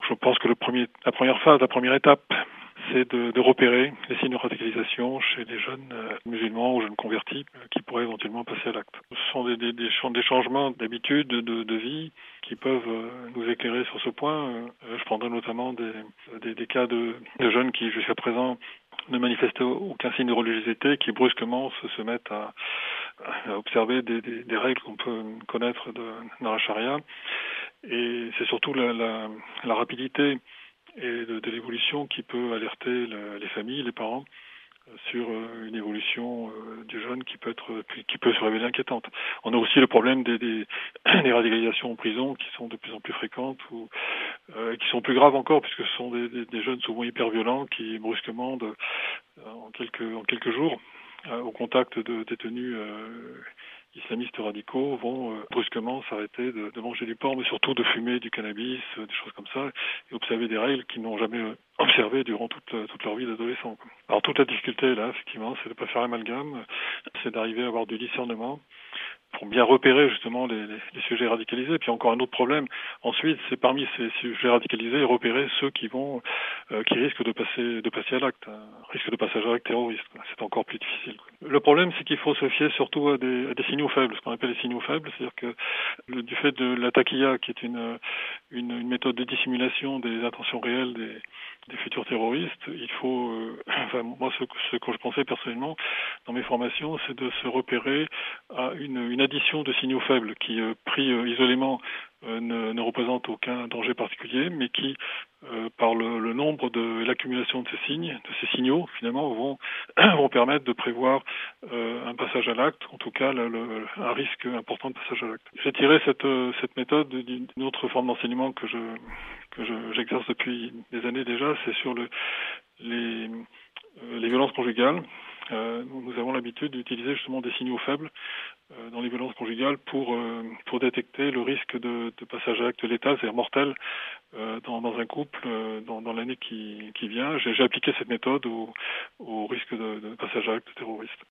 Je pense que la première phase, la première étape, c'est de repérer les signes de radicalisation chez les jeunes musulmans ou jeunes convertis qui pourraient éventuellement passer à l'acte. Ce sont des changements d'habitude, de vie qui peuvent nous éclairer sur ce point. Je prendrai notamment des cas de jeunes qui jusqu'à présent ne manifestent aucun signe de religiosité, qui brusquement se mettent à observer des règles qu'on peut connaître dans la charia. Et c'est surtout la rapidité et de l'évolution qui peut alerter les familles, les parents, sur une évolution du jeune qui peut se révéler inquiétante. On a aussi le problème des radicalisations en prison qui sont de plus en plus fréquentes ou qui sont plus graves encore puisque ce sont des jeunes souvent hyper violents qui brusquement en quelques jours au contact de détenus islamistes radicaux vont brusquement s'arrêter de manger du porc, mais surtout de fumer du cannabis, des choses comme ça, et observer des règles qu'ils n'ont jamais observées durant toute leur vie d'adolescent. Alors toute la difficulté là, effectivement, c'est de ne pas faire l'amalgame, c'est d'arriver à avoir du discernement pour bien repérer justement les sujets radicalisés. Puis encore un autre problème, ensuite, c'est parmi ces sujets radicalisés, repérer ceux qui risquent de passer à l'acte, risque de passage à l'acte terroriste. C'est encore plus difficile. Le problème, c'est qu'il faut se fier surtout à des signaux faibles, ce qu'on appelle les signaux faibles, c'est-à-dire que du fait de la taquilla, qui est une méthode de dissimulation des intentions réelles des futurs terroristes, il faut, moi, ce que je pensais personnellement dans mes formations, c'est de se repérer à une addition de signaux faibles qui, pris isolément, ne représentent aucun danger particulier, mais qui, par le nombre et l'accumulation de ces signaux, finalement, vont permettre de prévoir un passage à l'acte, en tout cas un risque important de passage à l'acte. J'ai tiré cette méthode d'une autre forme d'enseignement que j'exerce depuis des années déjà, c'est sur les violences conjugales. Nous avons l'habitude d'utiliser justement des signaux faibles dans les violences conjugales pour détecter le risque de passage à l'acte létal, c'est-à-dire mortel, dans un couple dans l'année qui vient. J'ai appliqué cette méthode au risque de passage à l'acte terroriste.